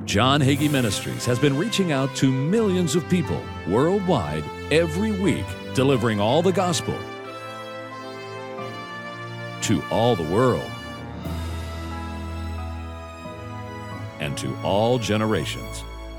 John Hagee Ministries has been reaching out to millions of people worldwide every week, delivering all the gospel to all the world and to all generations.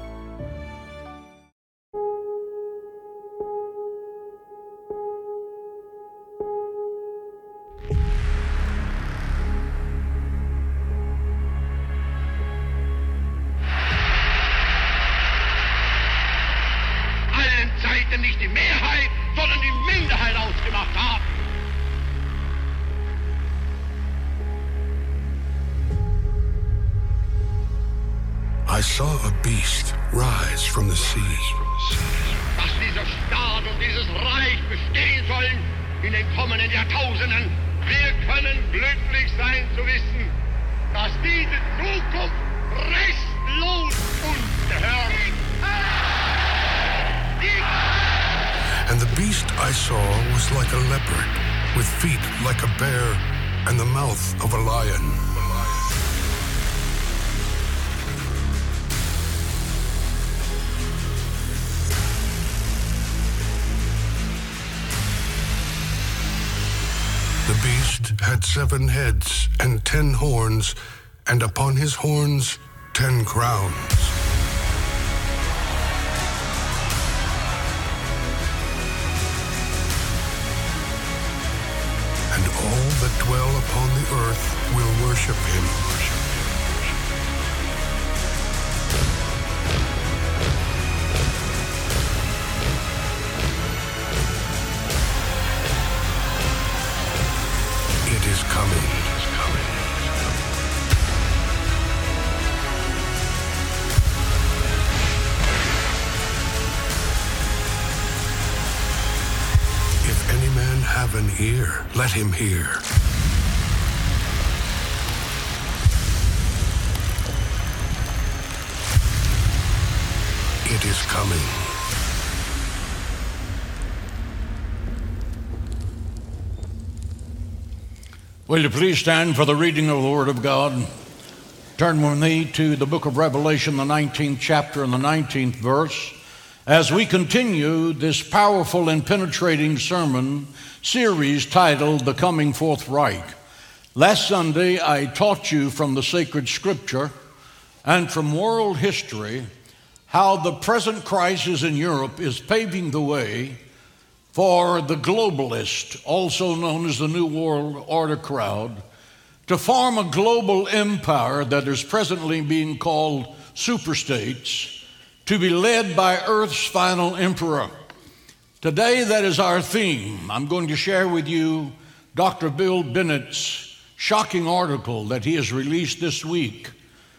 Nicht die Mehrheit, sondern die Minderheit ausgemacht haben. I saw a beast rise from the sea. Dass dieser Staat und dieses Reich bestehen sollen in den kommenden Jahrtausenden. Wir können glücklich sein zu wissen, dass diese Zukunft restlos uns gehört. And the beast I saw was like a leopard, with feet like a bear, and the mouth of a lion. The beast had 7 heads and 10 horns, and upon his horns 10 crowns. All that dwell upon the earth will worship him. It is coming. If any man have an ear, let him hear. It is coming. Will you please stand for the reading of the Word of God? Turn with me to the book of Revelation, the 19th chapter and the 19th verse, as we continue this powerful and penetrating sermon series titled The Coming Fourth Reich. Last Sunday, I taught you from the sacred scripture and from world history how the present crisis in Europe is paving the way for the globalist, also known as the New World Order crowd, to form a global empire that is presently being called superstates, to be led by Earth's final emperor. Today, that is our theme. I'm going to share with you Dr. Bill Bennett's shocking article that he has released this week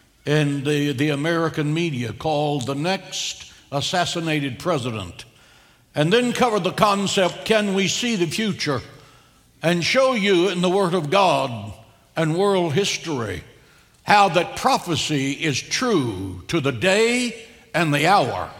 in the American media called The Next Assassinated President, and then cover the concept, can we see the future, and show you in the Word of God and world history how that prophecy is true to the day and the hour,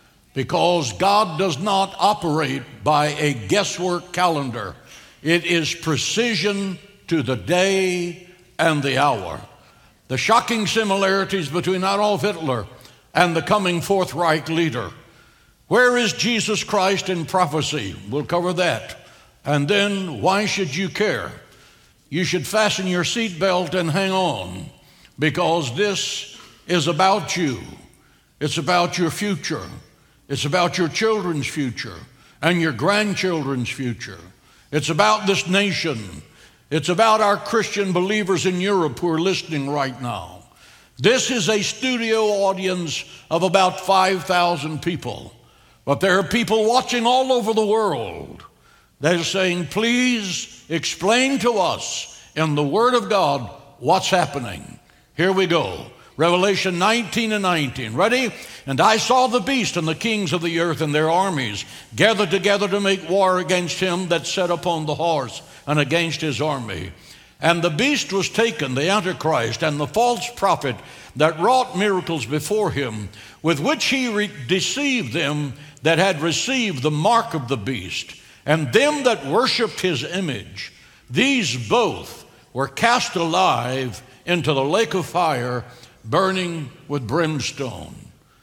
because God does not operate by a guesswork calendar. It is precision to the day and the hour. The shocking similarities between Adolf Hitler and the coming Fourth Reich leader. Where is Jesus Christ in prophecy? We'll cover that. And then, why should you care? You should fasten your seatbelt and hang on, because this is about you. It's about your future. It's about your children's future and your grandchildren's future. It's about this nation. It's about our Christian believers in Europe who are listening right now. This is a studio audience of about 5,000 people, but there are people watching all over the world that are saying, please explain to us in the Word of God what's happening. Here we go. Revelation 19 and 19. Ready? And I saw the beast and the kings of the earth and their armies gathered together to make war against him that sat upon the horse and against his army. And the beast was taken, the Antichrist, and the false prophet that wrought miracles before him, with which he deceived them that had received the mark of the beast, and them that worshipped his image. These both were cast alive into the lake of fire, burning with brimstone.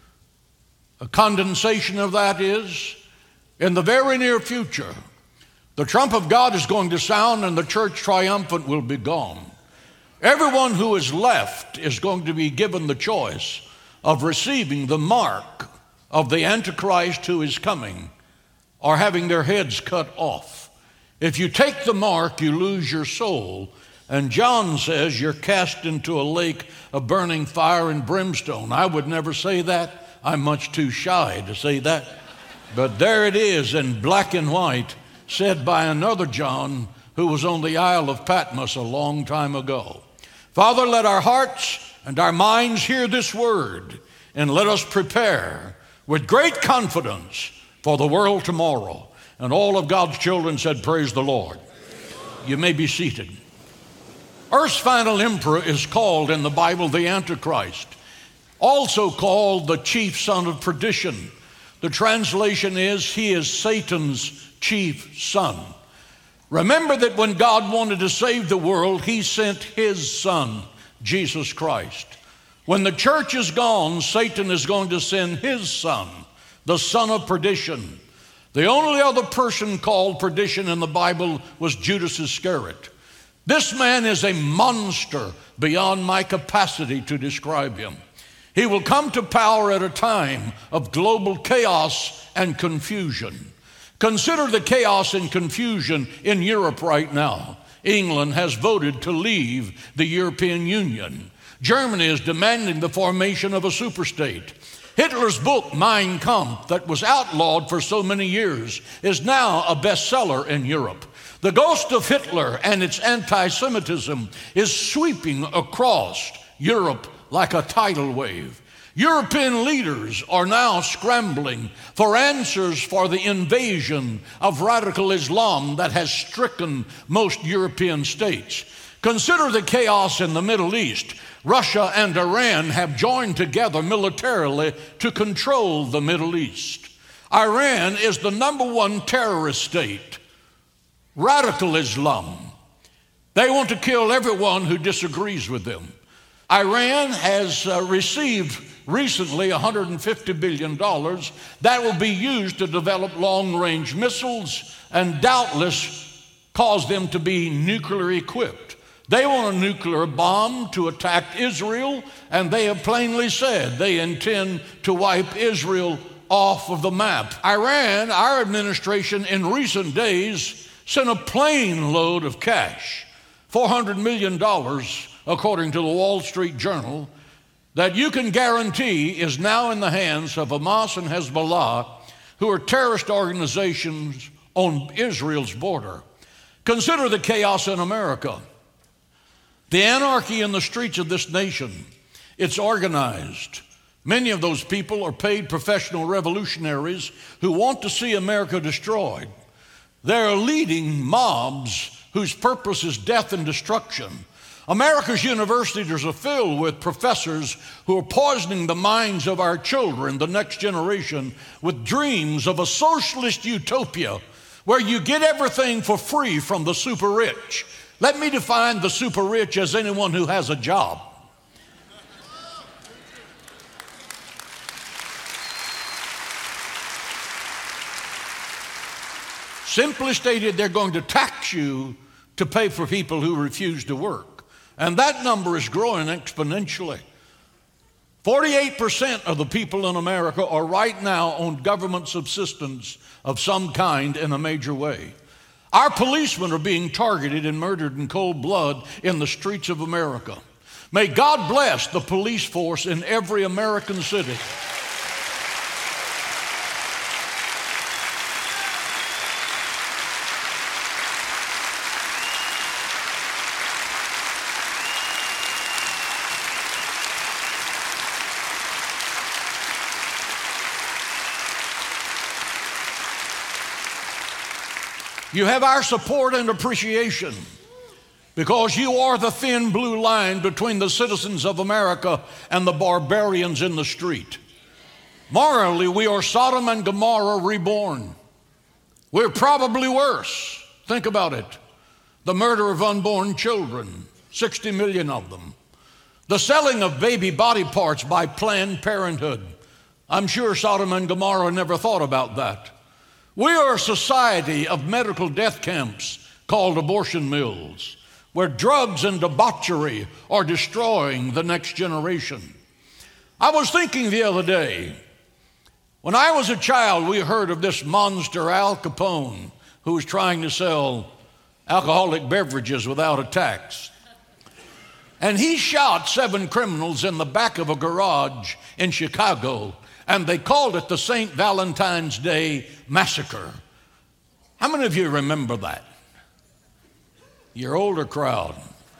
A condensation of that is, in the very near future, the trump of God is going to sound and the church triumphant will be gone. Everyone who is left is going to be given the choice of receiving the mark of the Antichrist who is coming or having their heads cut off. If you take the mark, you lose your soul. And John says you're cast into a lake of burning fire and brimstone. I would never say that. I'm much too shy to say that. But there it is in black and white, said by another John who was on the Isle of Patmos a long time ago. Father, let our hearts and our minds hear this word, and let us prepare with great confidence for the world tomorrow. And all of God's children said, praise the Lord. You may be seated. Earth's final emperor is called in the Bible the Antichrist, also called the chief son of perdition. The translation is, he is Satan's chief son. Remember that when God wanted to save the world, he sent his son, Jesus Christ. When the church is gone, Satan is going to send his son, the son of perdition. The only other person called perdition in the Bible was Judas Iscariot. This man is a monster beyond my capacity to describe him. He will come to power at a time of global chaos and confusion. Consider the chaos and confusion in Europe right now. England has voted to leave the European Union. Germany is demanding the formation of a superstate. Hitler's book, Mein Kampf, that was outlawed for so many years, is now a bestseller in Europe. The ghost of Hitler and its anti-Semitism is sweeping across Europe like a tidal wave. European leaders are now scrambling for answers for the invasion of radical Islam that has stricken most European states. Consider the chaos in the Middle East. Russia and Iran have joined together militarily to control the Middle East. Iran is the #1 terrorist state. Radical Islam. They want to kill everyone who disagrees with them. Iran has received recently $150 billion that will be used to develop long-range missiles and doubtless cause them to be nuclear equipped. They want a nuclear bomb to attack Israel, and they have plainly said they intend to wipe Israel off of the map. Iran, our administration in recent days sent a plane load of cash, $400 million, according to the Wall Street Journal, that you can guarantee is now in the hands of Hamas and Hezbollah, who are terrorist organizations on Israel's border. Consider the chaos in America. The anarchy in the streets of this nation, it's organized. Many of those people are paid professional revolutionaries who want to see America destroyed. They're leading mobs whose purpose is death and destruction. America's universities are filled with professors who are poisoning the minds of our children, the next generation, with dreams of a socialist utopia where you get everything for free from the super rich. Let me define the super rich as anyone who has a job. Simply stated, they're going to tax you to pay for people who refuse to work. And that number is growing exponentially. 48% of the people in America are right now on government subsistence of some kind in a major way. Our policemen are being targeted and murdered in cold blood in the streets of America. May God bless the police force in every American city. You have our support and appreciation because you are the thin blue line between the citizens of America and the barbarians in the street. Morally, we are Sodom and Gomorrah reborn. We're probably worse. Think about it. The murder of unborn children, 60 million of them. The selling of baby body parts by Planned Parenthood. I'm sure Sodom and Gomorrah never thought about that. We are a society of medical death camps called abortion mills, where drugs and debauchery are destroying the next generation. I was thinking the other day, when I was a child, we heard of this monster Al Capone who was trying to sell alcoholic beverages without a tax. And he shot 7 criminals in the back of a garage in Chicago, and they called it the St. Valentine's Day Massacre. How many of you remember that? Your older crowd.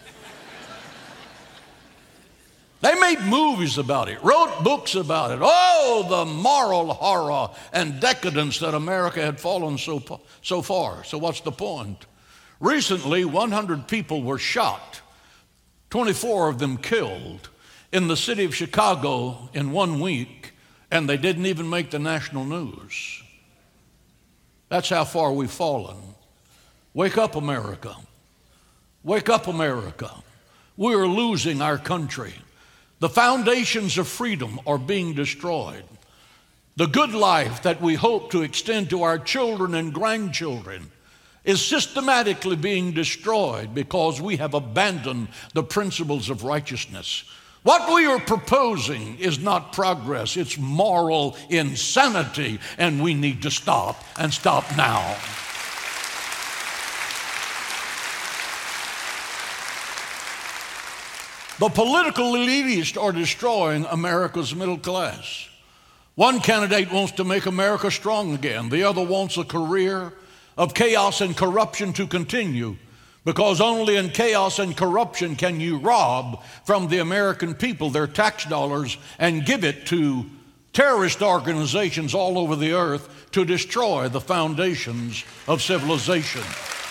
They made movies about it, wrote books about it. Oh, the moral horror and decadence that America had fallen so far. So what's the point? Recently, 100 people were shot, 24 of them killed, in the city of Chicago in 1 week, and they didn't even make the national news. That's how far we've fallen. Wake up, America. Wake up, America. We are losing our country. The foundations of freedom are being destroyed. The good life that we hope to extend to our children and grandchildren is systematically being destroyed because we have abandoned the principles of righteousness. What we are proposing is not progress, it's moral insanity, and we need to stop, and stop now. The political elitists are destroying America's middle class. One candidate wants to make America strong again. The other wants a career of chaos and corruption to continue, because only in chaos and corruption can you rob from the American people their tax dollars and give it to terrorist organizations all over the earth to destroy the foundations of civilization.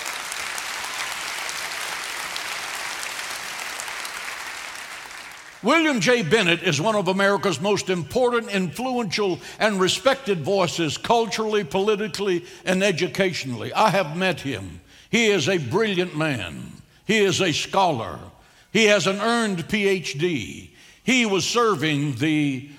William J. Bennett is one of America's most important, influential, and respected voices culturally, politically, and educationally. I have met him. He is a brilliant man. He is a scholar. He has an earned PhD. He was serving the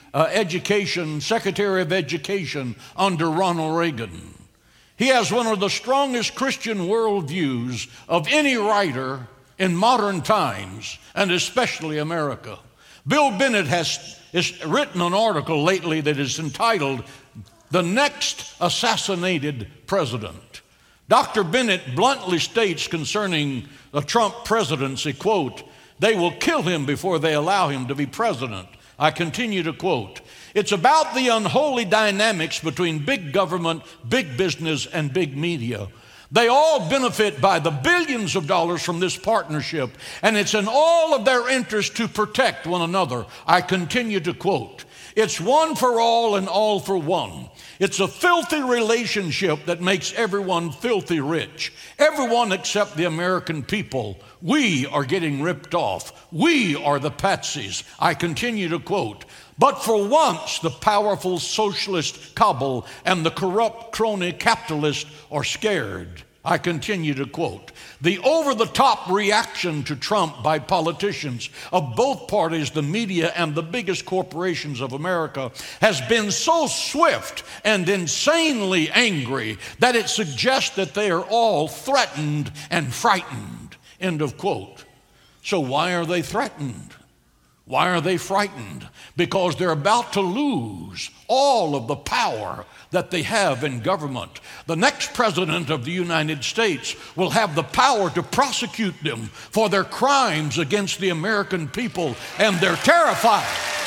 Secretary of Education under Ronald Reagan. He has one of the strongest Christian worldviews of any writer in modern times, and especially America. Bill Bennett has written an article lately that is entitled, "The Next Assassinated President." Dr. Bennett bluntly states concerning the Trump presidency, quote, "They will kill him before they allow him to be president." I continue to quote, "It's about the unholy dynamics between big government, big business, and big media. They all benefit by the billions of dollars from this partnership, and it's in all of their interest to protect one another." I continue to quote, "It's one for all and all for one. It's a filthy relationship that makes everyone filthy rich. Everyone except the American people. We are getting ripped off. We are the patsies." I continue to quote, "But for once, the powerful socialist cabal and the corrupt crony capitalist are scared." I continue to quote, "The over-the-top reaction to Trump by politicians of both parties, the media, and the biggest corporations of America has been so swift and insanely angry that it suggests that they are all threatened and frightened." End of quote. So why are they threatened? Why are they frightened? Because they're about to lose all of the power that they have in government. The next president of the United States will have the power to prosecute them for their crimes against the American people, and they're terrified.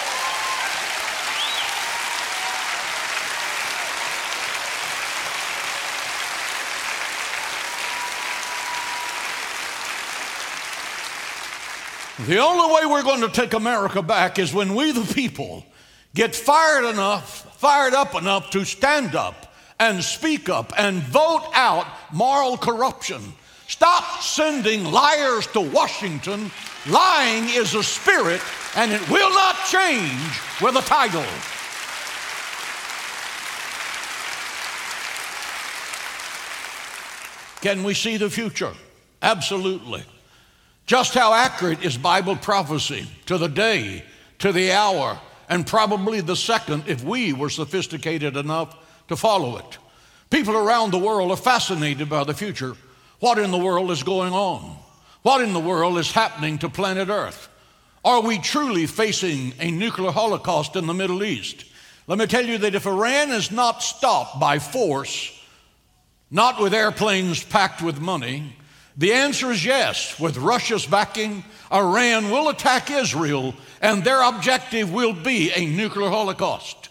The only way we're going to take America back is when we, the people, get fired up enough to stand up and speak up and vote out moral corruption. Stop sending liars to Washington. Lying is a spirit, and it will not change with a title. Can we see the future? Absolutely. Just how accurate is Bible prophecy to the day, to the hour, and probably the second if we were sophisticated enough to follow it? People around the world are fascinated by the future. What in the world is going on? What in the world is happening to planet Earth? Are we truly facing a nuclear holocaust in the Middle East? Let me tell you that if Iran is not stopped by force, not with airplanes packed with money, the answer is yes. With Russia's backing, Iran will attack Israel, and their objective will be a nuclear holocaust.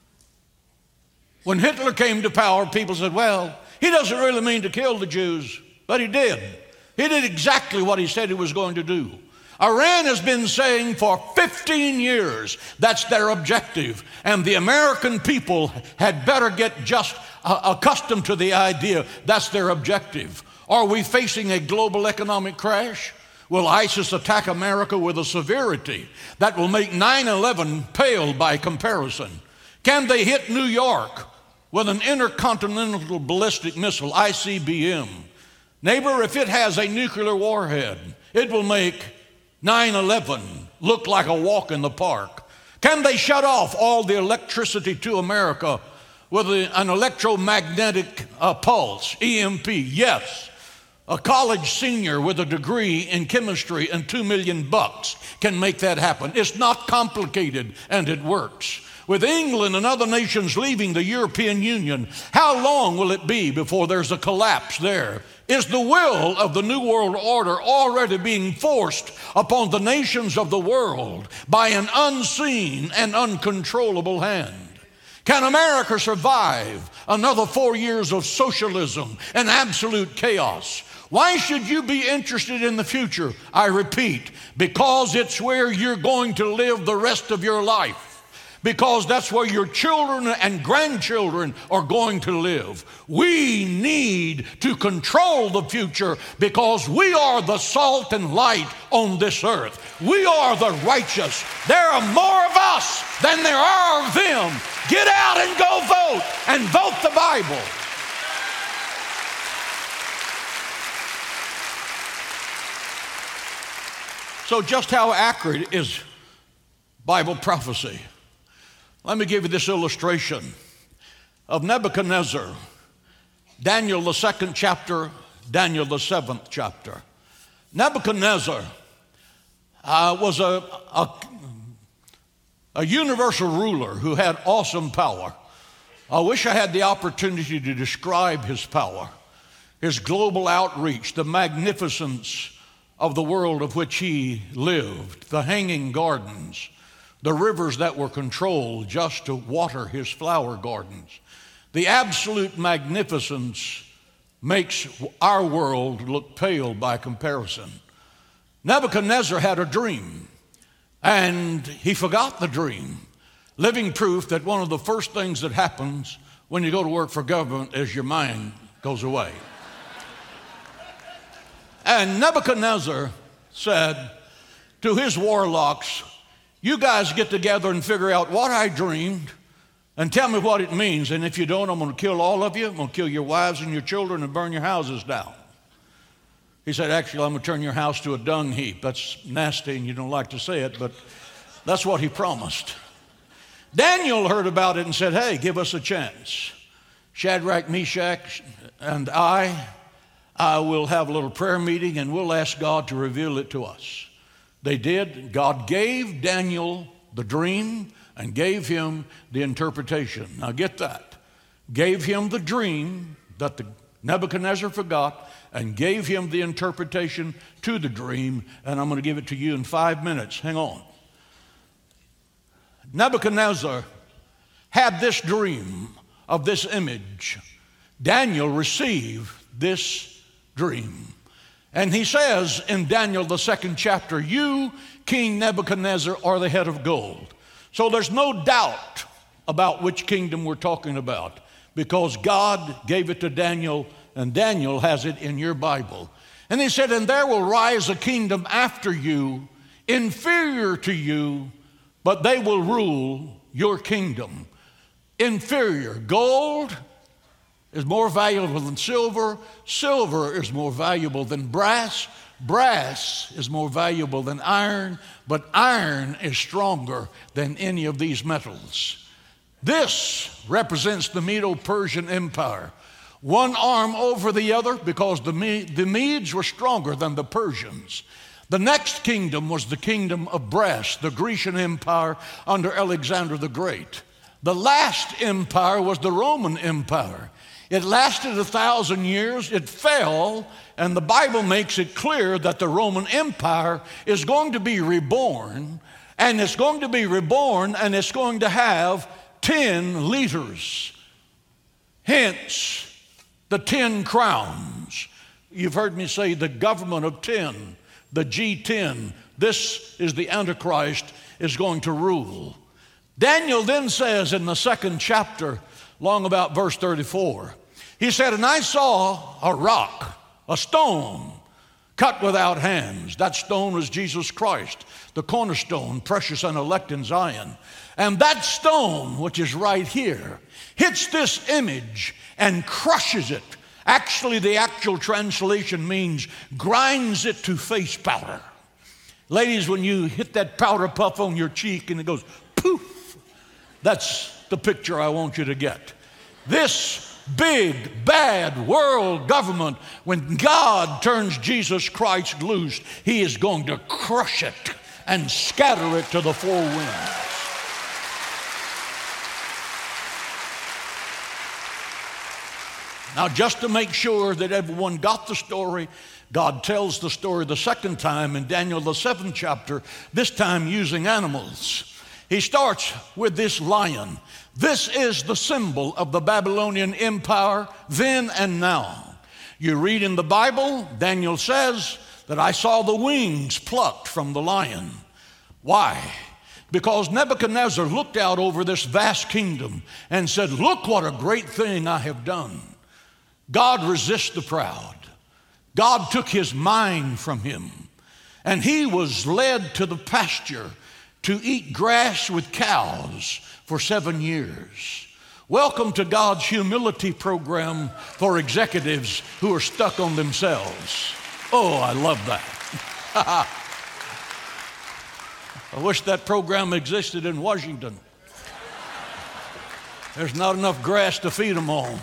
When Hitler came to power, people said, well, he doesn't really mean to kill the Jews, but he did. He did exactly what he said he was going to do. Iran has been saying for 15 years that's their objective, and the American people had better get just accustomed to the idea that's their objective. Are we facing a global economic crash? Will ISIS attack America with a severity that will make 9/11 pale by comparison? Can they hit New York with an intercontinental ballistic missile, ICBM? Neighbor, if it has a nuclear warhead, it will make 9/11 look like a walk in the park. Can they shut off all the electricity to America with an electromagnetic pulse, EMP? Yes. A college senior with a degree in chemistry and $2 million can make that happen. It's not complicated, and it works. With England and other nations leaving the European Union, how long will it be before there's a collapse there? Is the will of the New World Order already being forced upon the nations of the world by an unseen and uncontrollable hand? Can America survive another 4 years of socialism and absolute chaos? Why should you be interested in the future? I repeat, because it's where you're going to live the rest of your life. Because that's where your children and grandchildren are going to live. We need to control the future because we are the salt and light on this earth. We are the righteous. There are more of us than there are of them. Get out and go vote, and vote the Bible. So just how accurate is Bible prophecy? Let me give you this illustration of Nebuchadnezzar, Daniel the 2nd chapter, Daniel the 7th chapter. Nebuchadnezzar was a universal ruler who had awesome power. I wish I had the opportunity to describe his power, his global outreach, the magnificence of the world of which he lived, the hanging gardens, the rivers that were controlled just to water his flower gardens. The absolute magnificence makes our world look pale by comparison. Nebuchadnezzar had a dream, and he forgot the dream. Living proof that one of the first things that happens when you go to work for government is your mind goes away. And Nebuchadnezzar said to his warlocks, you guys get together and figure out what I dreamed and tell me what it means. And if you don't, I'm going to kill all of you. I'm going to kill your wives and your children and burn your houses down. He said, actually, I'm going to turn your house to a dung heap. That's nasty and you don't like to say it, but that's what he promised. Daniel heard about it and said, hey, give us a chance. Shadrach, Meshach, and I will have a little prayer meeting and we'll ask God to reveal it to us. They did. God gave Daniel the dream and gave him the interpretation. Now get that. Gave him the dream that Nebuchadnezzar forgot and gave him the interpretation to the dream, and I'm going to give it to you in 5 minutes. Hang on. Nebuchadnezzar had this dream of this image. Daniel received this dream. And he says in Daniel the 2nd chapter, you, King Nebuchadnezzar, are the head of gold. So there's no doubt about which kingdom we're talking about because God gave it to Daniel and Daniel has it in your Bible. And he said, and there will rise a kingdom after you, inferior to you, but they will rule your kingdom. Inferior. Gold is more valuable than silver. Silver is more valuable than brass. Brass is more valuable than iron, but iron is stronger than any of these metals. This represents the Medo-Persian Empire. One arm over the other because the Medes were stronger than the Persians. The next kingdom was the kingdom of brass, the Grecian Empire under Alexander the Great. The last empire was the Roman Empire. It lasted 1,000 years, it fell, and the Bible makes it clear that the Roman Empire is going to be reborn, and it's going to have 10 leaders. Hence, the 10 crowns. You've heard me say the government of 10, the G10. This is the Antichrist is going to rule. Daniel then says in the 2nd chapter, long about verse 34, he said, "And I saw a rock, a stone, cut without hands." That stone was Jesus Christ, the cornerstone, precious and elect in Zion. And that stone, which is right here, hits this image and crushes it. Actually, the actual translation means grinds it to face powder. Ladies, when you hit that powder puff on your cheek and it goes poof, that's the picture I want you to get. This big, bad world government, when God turns Jesus Christ loose, he is going to crush it and scatter it to the four winds. Now, just to make sure that everyone got the story, God tells the story the second time in Daniel, the 7th chapter, this time using animals. He starts with this lion. This is the symbol of the Babylonian Empire then and now. You read in the Bible, Daniel says that I saw the wings plucked from the lion. Why? Because Nebuchadnezzar looked out over this vast kingdom and said, "Look what a great thing I have done." God resists the proud. God took his mind from him, and he was led to the pasture to eat grass with cows for 7 years. Welcome to God's humility program for executives who are stuck on themselves. Oh, I love that. I wish that program existed in Washington. There's not enough grass to feed them on.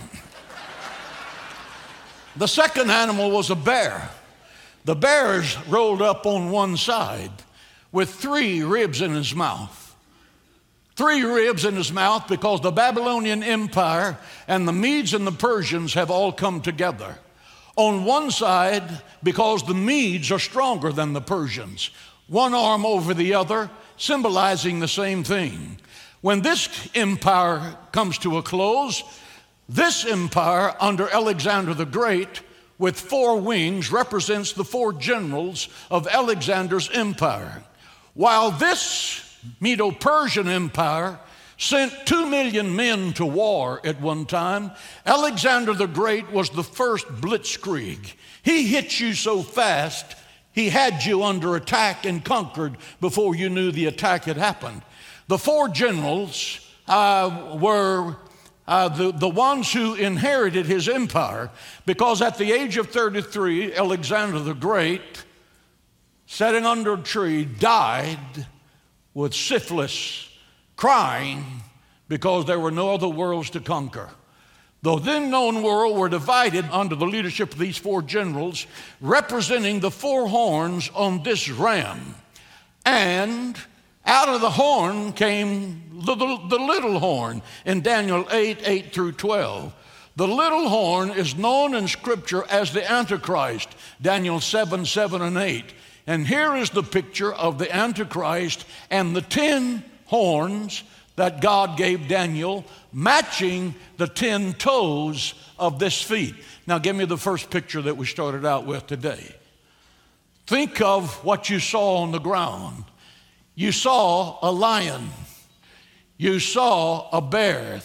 The second animal was a bear. The bear is rolled up on one side with 3 ribs in his mouth. 3 ribs in his mouth because the Babylonian Empire and the Medes and the Persians have all come together. On one side, because the Medes are stronger than the Persians. One arm over the other, symbolizing the same thing. When this empire comes to a close, this empire under Alexander the Great with 4 wings represents the 4 generals of Alexander's empire. While this Medo-Persian Empire sent 2 million men to war at one time, Alexander the Great was the first blitzkrieg. He hit you so fast, he had you under attack and conquered before you knew the attack had happened. The 4 generals were the ones who inherited his empire, because at the age of 33, Alexander the Great, sitting under a tree, died with syphilis, crying because there were no other worlds to conquer. The then known world were divided under the leadership of these 4 generals, representing the 4 horns on this ram. And out of the horn came the little horn in Daniel 8 through 12. The little horn is known in Scripture as the Antichrist, Daniel 7 and 8. And here is the picture of the Antichrist and the 10 horns that God gave Daniel, matching the 10 toes of this feet. Now give me the first picture that we started out with today. Think of what you saw on the ground. You saw a lion. You saw a bear,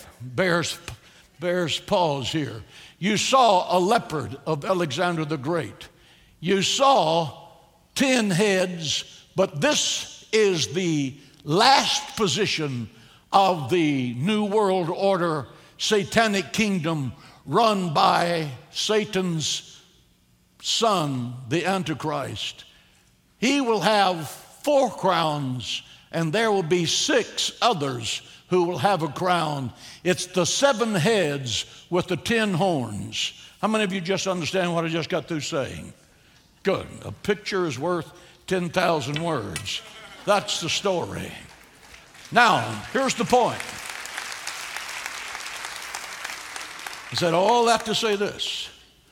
bear's paws here. You saw a leopard of Alexander the Great. You saw 10 heads, but this is the last position of the New World Order satanic kingdom run by Satan's son, the Antichrist, he will have 4 crowns, and there will be 6 others who will have a crown. It's the 7 heads with the 10 horns. How many of you just understand what I just got through saying? Good. A picture is worth 10,000 words. That's the story. Now, here's the point. I said all that to say this.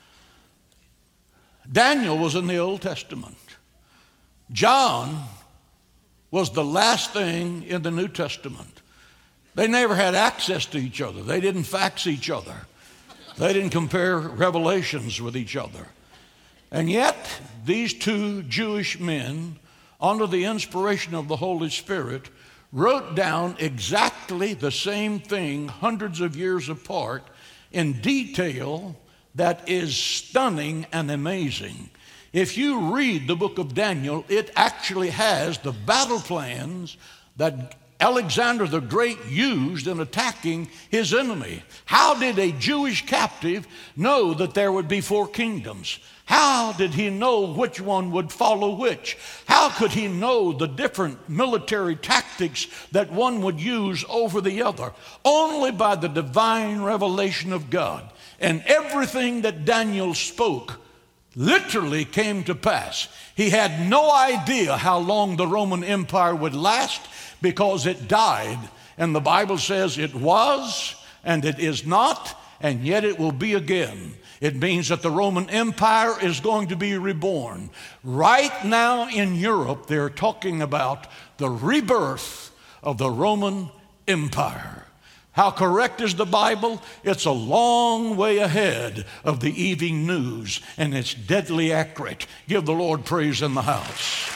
Daniel was in the Old Testament. John was the last thing in the New Testament. They never had access to each other. They didn't fax each other. They didn't compare revelations with each other. And yet, these 2 Jewish men, under the inspiration of the Holy Spirit, wrote down exactly the same thing hundreds of years apart in detail that is stunning and amazing. If you read the book of Daniel, it actually has the battle plans that Alexander the Great used in attacking his enemy. How did a Jewish captive know that there would be 4 kingdoms? How did he know which one would follow which? How could he know the different military tactics that one would use over the other? Only by the divine revelation of God. And everything that Daniel spoke literally came to pass. He had no idea how long the Roman Empire would last because it died. And the Bible says it was, and it is not, and yet it will be again. It means that the Roman Empire is going to be reborn. Right now in Europe, they're talking about the rebirth of the Roman Empire. How correct is the Bible? It's a long way ahead of the evening news, and it's deadly accurate. Give the Lord praise in the house.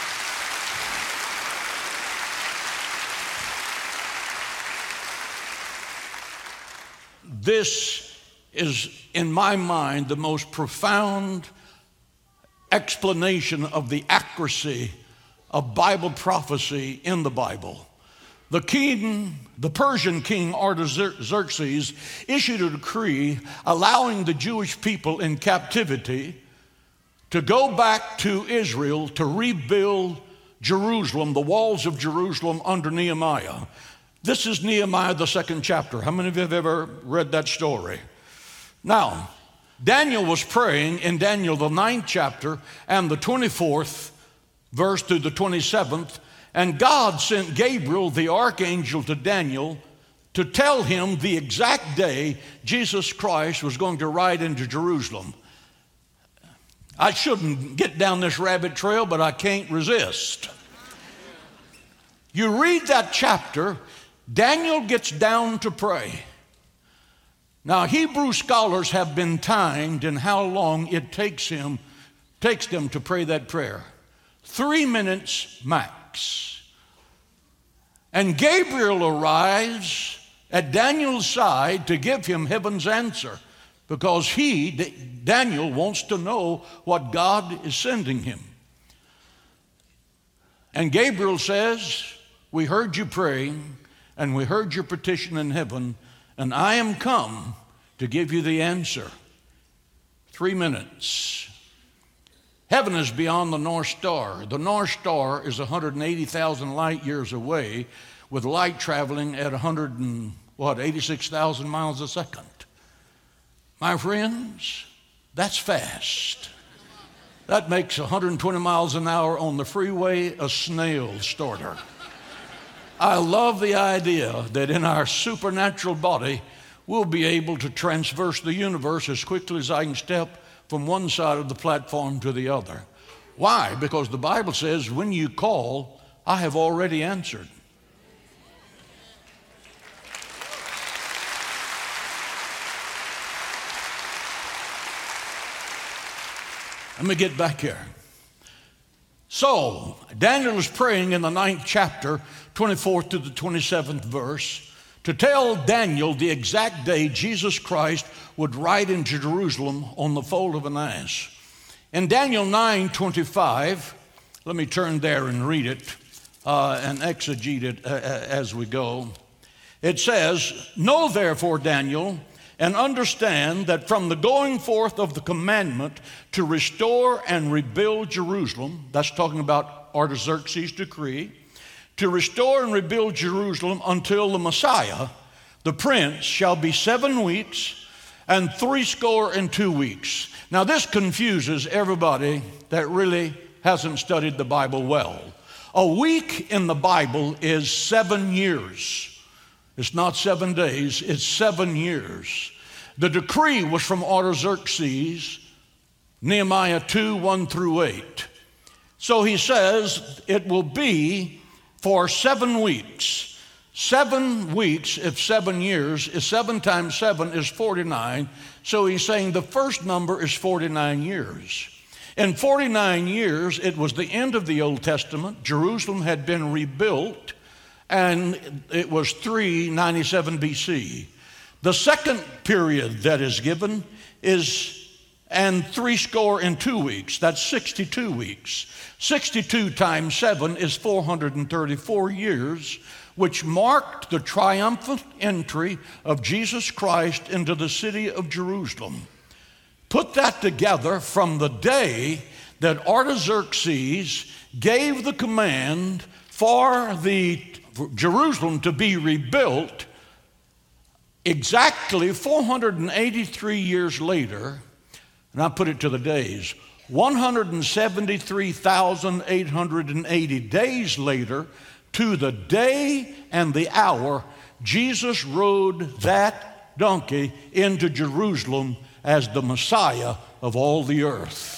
This is, in my mind, the most profound explanation of the accuracy of Bible prophecy in the Bible. The Persian king Artaxerxes issued a decree allowing the Jewish people in captivity to go back to Israel to rebuild Jerusalem, the walls of Jerusalem under Nehemiah. This is Nehemiah, the 2nd chapter. How many of you have ever read that story? Now, Daniel was praying in Daniel, the 9th chapter, and the 24th verse to the 27th, and God sent Gabriel, the archangel, to Daniel to tell him the exact day Jesus Christ was going to ride into Jerusalem. I shouldn't get down this rabbit trail, but I can't resist. You read that chapter, Daniel gets down to pray. Now, Hebrew scholars have been timed in how long it takes them to pray that prayer. 3 minutes max. And Gabriel arrives at Daniel's side to give him heaven's answer because Daniel, wants to know what God is sending him. And Gabriel says, "We heard you praying, and we heard your petition in heaven, and I am come to give you the answer." 3 minutes. Heaven is beyond the North Star. The North Star is 180,000 light years away, with light traveling at 86,000 miles a second. My friends, that's fast. That makes 120 miles an hour on the freeway a snail starter. I love the idea that in our supernatural body, we'll be able to traverse the universe as quickly as I can step from one side of the platform to the other. Why? Because the Bible says, when you call, I have already answered. Let me get back here. So, Daniel is praying in the 9th chapter, 24th to the 27th verse, to tell Daniel the exact day Jesus Christ would ride into Jerusalem on the foal of an ass. In Daniel 9:25, let me turn there and read it and exegete it as we go. It says, "Know therefore, Daniel, and understand that from the going forth of the commandment to restore and rebuild Jerusalem, that's talking about Artaxerxes' decree, to restore and rebuild Jerusalem until the Messiah, the prince, shall be 7 weeks and 62 weeks. Now this confuses everybody that really hasn't studied the Bible well. A week in the Bible is 7 years. It's not 7 days, it's 7 years. The decree was from Artaxerxes, Nehemiah 2, 1 through 8. So he says it will be for 7 weeks. 7 weeks, if 7 years, is 7 times 7 is 49. So he's saying the first number is 49 years. In 49 years, it was the end of the Old Testament. Jerusalem had been rebuilt, and it was 397 BC. The second period that is given is and 62 weeks. That's 62 weeks. 62 times 7 is 434 years, which marked the triumphant entry of Jesus Christ into the city of Jerusalem. Put that together from the day that Artaxerxes gave the command for Jerusalem to be rebuilt, exactly 483 years later, and I put it to the days, 173,880 days later, to the day and the hour, Jesus rode that donkey into Jerusalem as the Messiah of all the earth.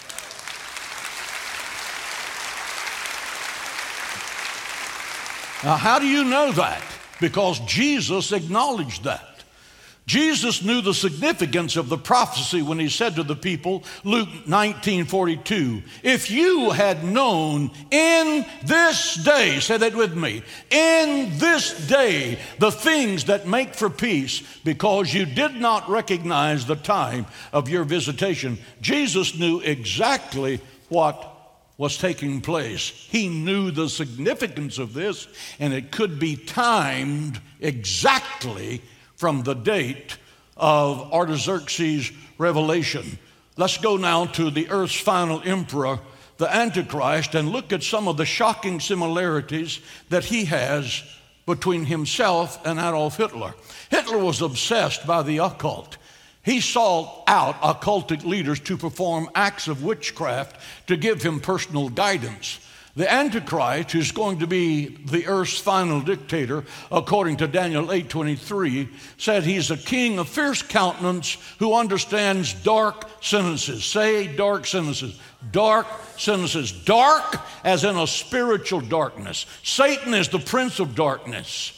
Now, how do you know that? Because Jesus acknowledged that. Jesus knew the significance of the prophecy when he said to the people, Luke 19:42, if you had known in this day, say that with me, in this day, the things that make for peace, because you did not recognize the time of your visitation. Jesus knew exactly what was taking place. He knew the significance of this, and it could be timed exactly from the date of Artaxerxes' revelation. Let's go now to the earth's final emperor, the Antichrist, and look at some of the shocking similarities that he has between himself and Adolf Hitler. Hitler was obsessed by the occult. He sought out occultic leaders to perform acts of witchcraft to give him personal guidance. The Antichrist, who's going to be the earth's final dictator, according to Daniel 8:23, said he's a king of fierce countenance who understands dark sentences. Say dark sentences. Dark sentences. Dark as in a spiritual darkness. Satan is the prince of darkness.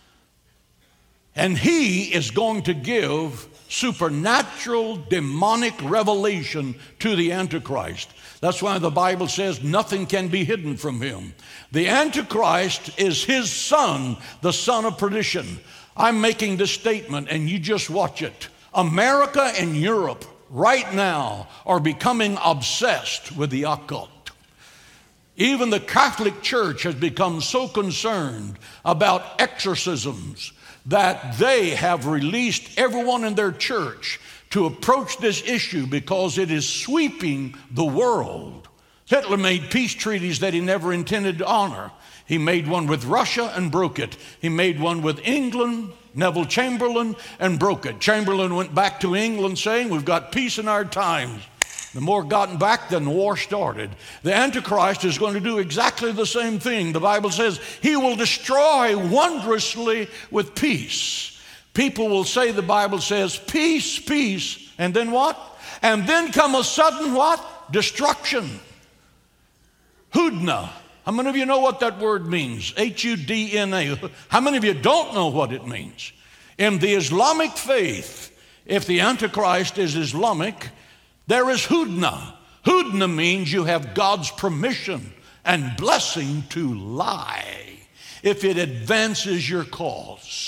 And he is going to give supernatural, demonic revelation to the Antichrist. That's why the Bible says nothing can be hidden from him. The Antichrist is his son, the son of perdition. I'm making this statement, and you just watch it. America and Europe right now are becoming obsessed with the occult. Even the Catholic Church has become so concerned about exorcisms that they have released everyone in their church to approach this issue because it is sweeping the world. Hitler made peace treaties that he never intended to honor. He made one with Russia and broke it. He made one with England, Neville Chamberlain, and broke it. Chamberlain went back to England saying, we've got peace in our times. The more gotten back, then the war started. The Antichrist is going to do exactly the same thing. The Bible says he will destroy wondrously with peace. People will say, the Bible says, peace, peace, and then what? And then come a sudden what? Destruction. Hudna. How many of you know what that word means? H-U-D-N-A. How many of you don't know what it means? In the Islamic faith, if the Antichrist is Islamic, there is Hudna. Hudna means you have God's permission and blessing to lie if it advances your cause.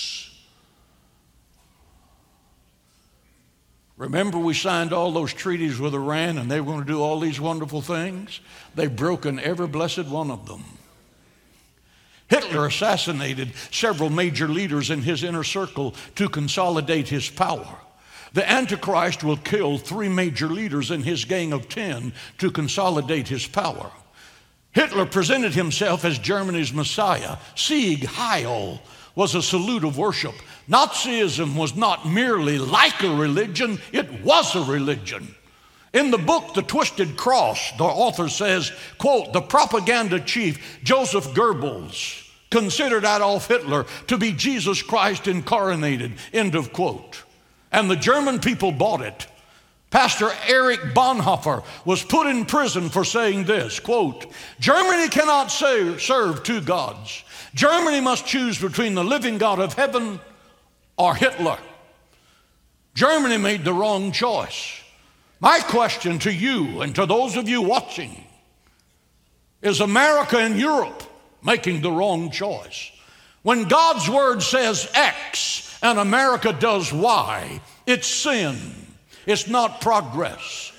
Remember, we signed all those treaties with Iran, and they were going to do all these wonderful things? They've broken every blessed one of them. Hitler assassinated several major leaders in his inner circle to consolidate his power. The Antichrist will kill 3 major leaders in his gang of 10 to consolidate his power. Hitler presented himself as Germany's Messiah. Sieg Heil was a salute of worship. Nazism was not merely like a religion, it was a religion. In the book, The Twisted Cross, the author says, quote, the propaganda chief, Joseph Goebbels, considered Adolf Hitler to be Jesus Christ incarnated, end of quote. And the German people bought it. Pastor Erich Bonhoeffer was put in prison for saying this, quote, Germany cannot serve 2 gods. Germany must choose between the living God of heaven or Hitler. Germany made the wrong choice. My question to you and to those of you watching, is America and Europe making the wrong choice? When God's word says X and America does Y, it's sin. It's not progress.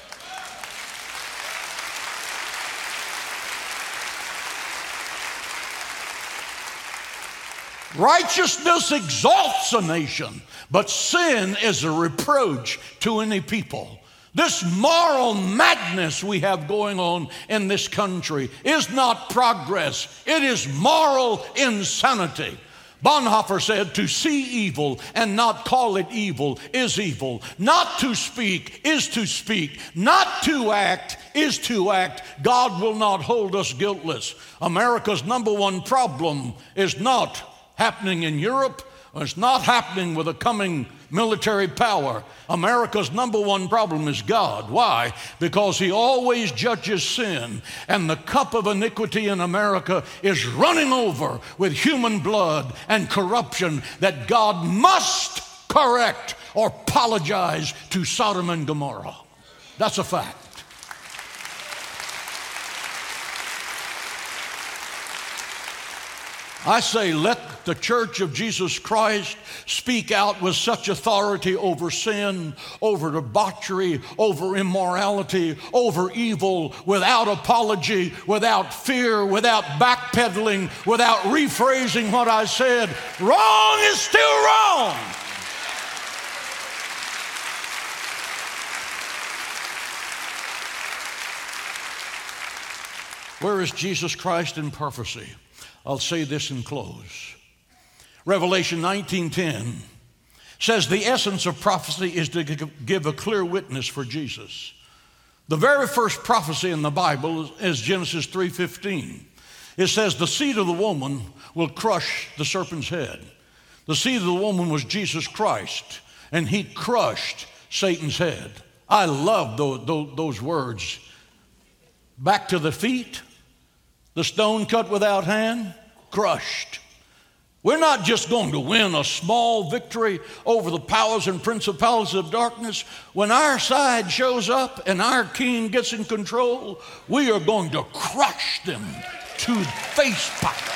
Righteousness exalts a nation, but sin is a reproach to any people. This moral madness we have going on in this country is not progress. It is moral insanity. Bonhoeffer said, to see evil and not call it evil is evil. Not to speak is to speak. Not to act is to act. God will not hold us guiltless. America's #1 problem is not happening in Europe. It's not happening with a coming military power. America's #1 problem is God. Why? Because he always judges sin, and the cup of iniquity in America is running over with human blood and corruption that God must correct or apologize to Sodom and Gomorrah. That's a fact. I say, let the Church of Jesus Christ speak out with such authority over sin, over debauchery, over immorality, over evil, without apology, without fear, without backpedaling, without rephrasing what I said. Wrong is still wrong. Where is Jesus Christ in prophecy? I'll say this and close. Revelation 19:10 says the essence of prophecy is to give a clear witness for Jesus. The very first prophecy in the Bible is Genesis 3:15. It says the seed of the woman will crush the serpent's head. The seed of the woman was Jesus Christ, and he crushed Satan's head. I love those words. Back to the feet. The stone cut without hand, crushed. We're not just going to win a small victory over the powers and principalities of darkness. When our side shows up and our king gets in control, we are going to crush them to face powder.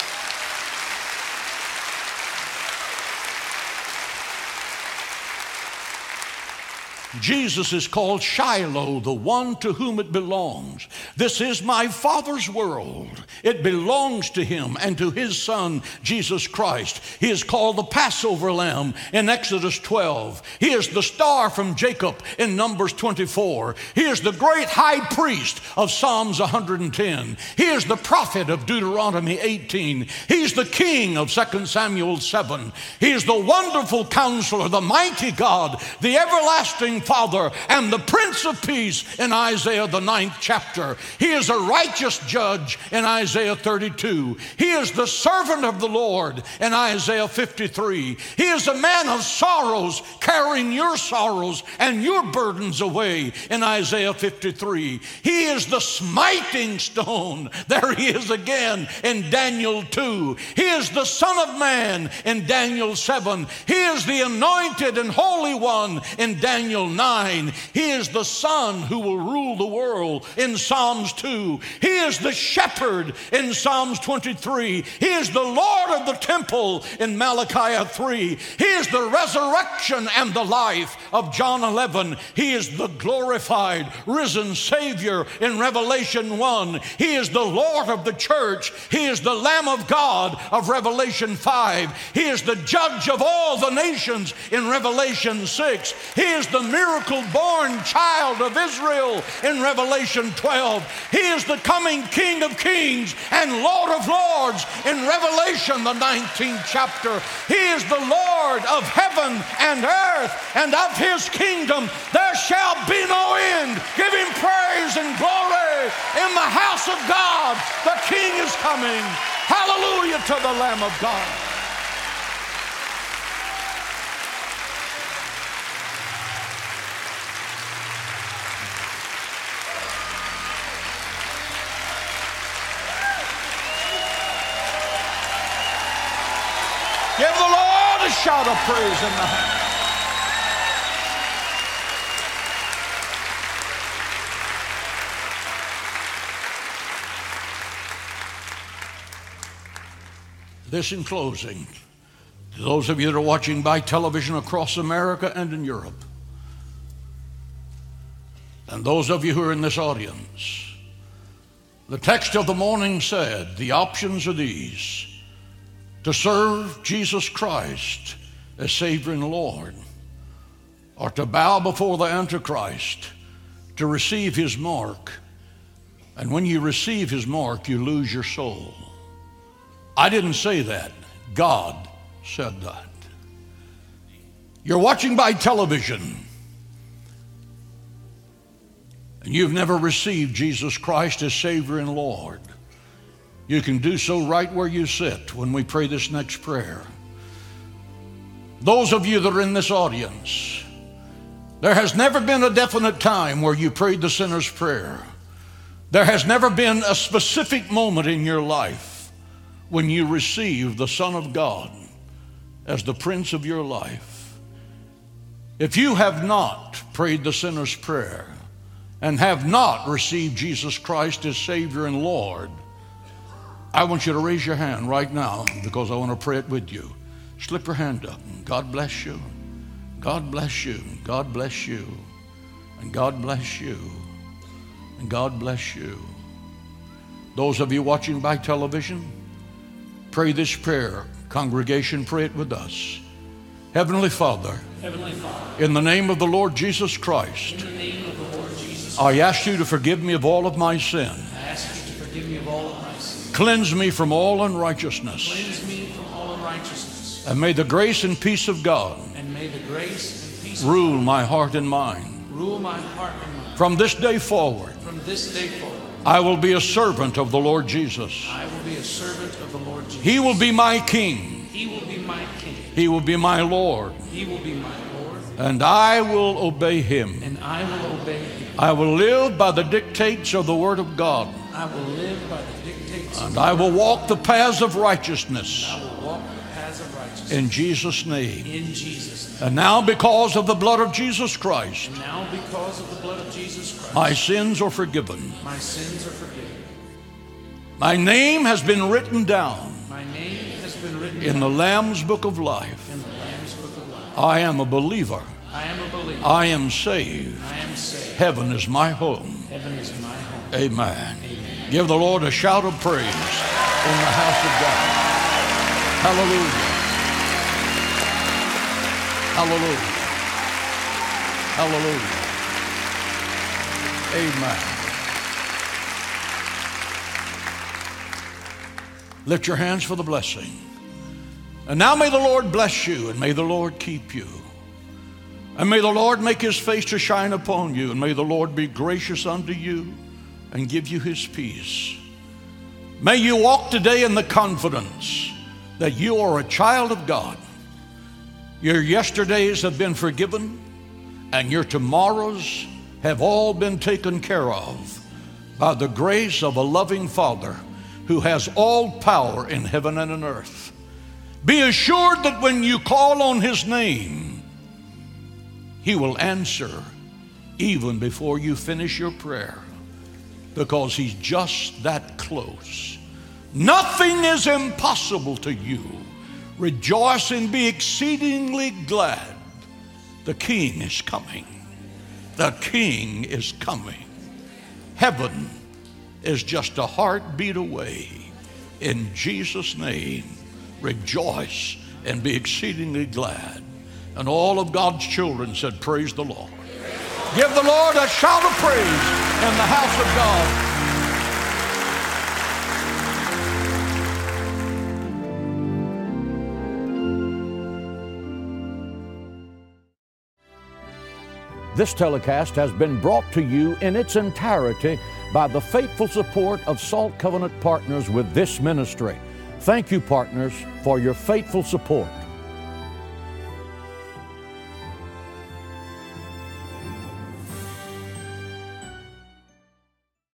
Jesus is called Shiloh, the one to whom it belongs. This is my Father's world. It belongs to him and to his Son, Jesus Christ. He is called the Passover Lamb in Exodus 12. He is the star from Jacob in Numbers 24. He is the great high priest of Psalms 110. He is the prophet of Deuteronomy 18. He's the king of 2 Samuel 7. He is the wonderful counselor, the mighty God, the everlasting Father, and the Prince of Peace in Isaiah the 9th chapter. He is a righteous judge in Isaiah 32. He is the servant of the Lord in Isaiah 53. He is a man of sorrows, carrying your sorrows and your burdens away in Isaiah 53. He is the smiting stone. There he is again in Daniel 2. He is the Son of Man in Daniel 7. He is the anointed and holy one in Daniel 9. He is the Son who will rule the world in Psalms 2. He is the shepherd in Psalms 23. He is the Lord of the temple in Malachi 3. He is the resurrection and the life of John 11. He is the glorified, risen Savior in Revelation 1. He is the Lord of the church. He is the Lamb of God of Revelation 5. He is the judge of all the nations in Revelation 6. He is the miracle-born child of Israel in Revelation 12. He is the coming King of kings and Lord of lords in Revelation, the 19th chapter. He is the Lord of heaven and earth, and of his kingdom there shall be no end. Give him praise and glory in the house of God. The King is coming. Hallelujah to the Lamb of God. Give the Lord a shout of praise in the house. This in closing, to those of you that are watching by television across America and in Europe, and those of you who are in this audience, the text of the morning said the options are these: to serve Jesus Christ as Savior and Lord, or to bow before the Antichrist, to receive his mark. And when you receive his mark, you lose your soul. I didn't say that. God said that. You're watching by television, and you've never received Jesus Christ as Savior and Lord. You can do so right where you sit when we pray this next prayer. Those of you that are in this audience, there has never been a definite time where you prayed the sinner's prayer. There has never been a specific moment in your life when you received the Son of God as the Prince of your life. If you have not prayed the sinner's prayer and have not received Jesus Christ as Savior and Lord, I want you to raise your hand right now, because I want to pray it with you. Slip your hand up. God bless you. God bless you. God bless you. And God bless you. And God bless you. Those of you watching by television, pray this prayer. Congregation, pray it with us. Heavenly Father, in the name of the Lord Jesus Christ, I ask you to forgive me of all of my sin. Cleanse me from all unrighteousness. And may the grace and peace of God rule my heart and mind. From this day forward, I will be a servant of the Lord Jesus. He will be my King. He will be my Lord. And I will obey him. I will live by the dictates of the Word of God. And I will walk the paths of righteousness. In Jesus' name. And now, because of the blood of Jesus Christ, my sins are forgiven. My name has been written down in the Lamb's Book of Life. I am a believer. I am saved. Heaven is my home. Amen. Give the Lord a shout of praise in the house of God. Hallelujah. Hallelujah. Hallelujah. Amen. Lift your hands for the blessing. And now may the Lord bless you, and may the Lord keep you. And may the Lord make his face to shine upon you, and may the Lord be gracious unto you and give you his peace. May you walk today in the confidence that you are a child of God. Your yesterdays have been forgiven, and your tomorrows have all been taken care of by the grace of a loving Father who has all power in heaven and on earth. Be assured that when you call on his name, He will answer even before you finish your prayer, because He's just that close. Nothing is impossible to you. Rejoice and be exceedingly glad. The King is coming. The King is coming. Heaven is just a heartbeat away. In Jesus' name, rejoice and be exceedingly glad. And all of God's children said, praise the Lord. Give the Lord a shout of praise in the house of God. This telecast has been brought to you in its entirety by the faithful support of Salt Covenant Partners with this ministry. Thank you, partners, for your faithful support.